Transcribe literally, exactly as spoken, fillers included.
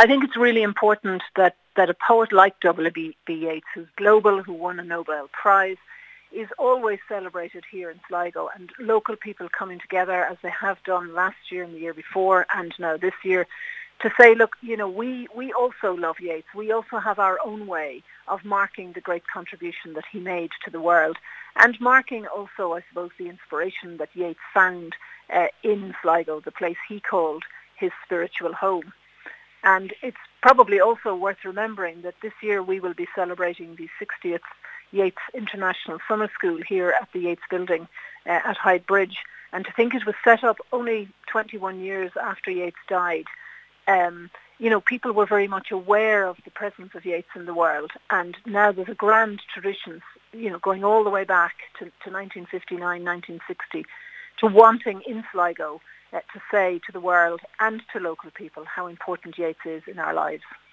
I think it's really important that, that a poet like W B Yeats, who's global, who won a Nobel Prize, is always celebrated here in Sligo, and local people coming together as they have done last year and the year before and now this year to say, look, you know, we, we also love Yeats. We also have our own way of marking the great contribution that he made to the world, and marking also, I suppose, the inspiration that Yeats found uh, in Sligo, the place he called his spiritual home. And it's probably also worth remembering that this year we will be celebrating the sixtieth Yeats International Summer School here at the Yeats Building uh, at Hyde Bridge. And to think it was set up only twenty-one years after Yeats died, um, you know, people were very much aware of the presence of Yeats in the world. And now there's a grand tradition, you know, going all the way back to, to nineteen fifty-nine, nineteen sixty, to wanting in Sligo uh, to say to the world and to local people how important Yeats is in our lives.